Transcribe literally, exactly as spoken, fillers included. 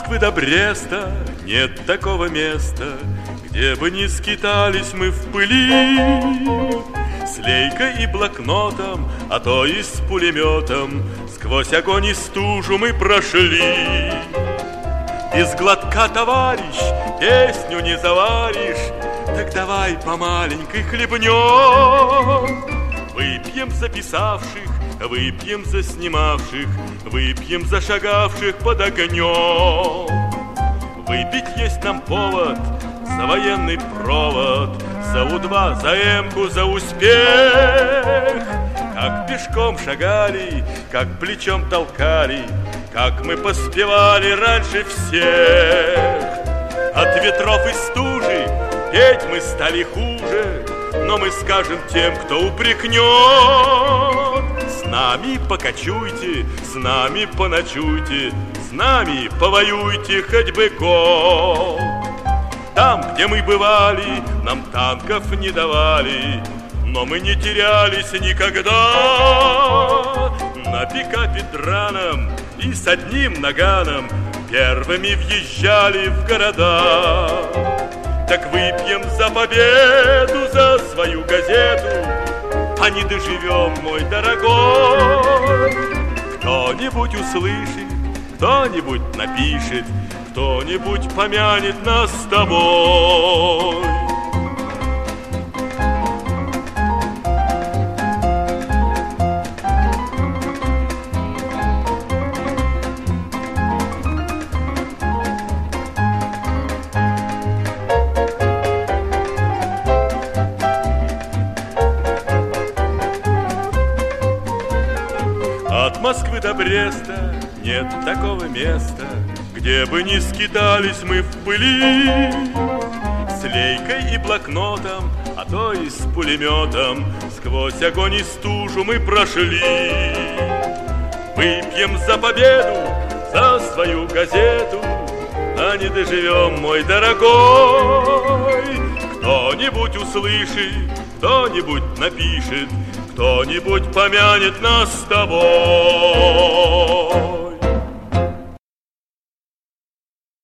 Москвы до Бреста нет такого места, где бы не скитались мы в пыли. С лейкой и блокнотом, а то и с пулеметом сквозь огонь и стужу мы прошли. Без глотка, товарищ, песню не заваришь, так давай по маленькой хлебнем. Выпьем за писавших, выпьем за снимавших, выпьем за шагавших под огнем. Выпить есть нам повод за военный провод, за У-два, за Эмку, за успех. Как пешком шагали, как плечом толкали, как мы поспевали раньше всех. От ветров и стужи петь мы стали хуже, но мы скажем тем, кто упрекнет: с нами покочуйте, с нами поночуйте, с нами повоюйте хоть бы год. Там, где мы бывали, нам танков не давали, но мы не терялись никогда. На пикапе драном и с одним наганом первыми въезжали в города. Так выпьем за победу, за свою газету, а не доживем, мой дорогой. Кто-нибудь услышит, кто-нибудь напишет, кто-нибудь помянет нас с тобой. От Москвы до Бреста нет такого места, где бы не скитались мы в пыли. С лейкой и блокнотом, а то и с пулеметом сквозь огонь и стужу мы прошли. Выпьем за победу, за свою газету, а не доживем, мой дорогой. Кто-нибудь услышит, кто-нибудь напишет, кто-нибудь помянет нас с тобой.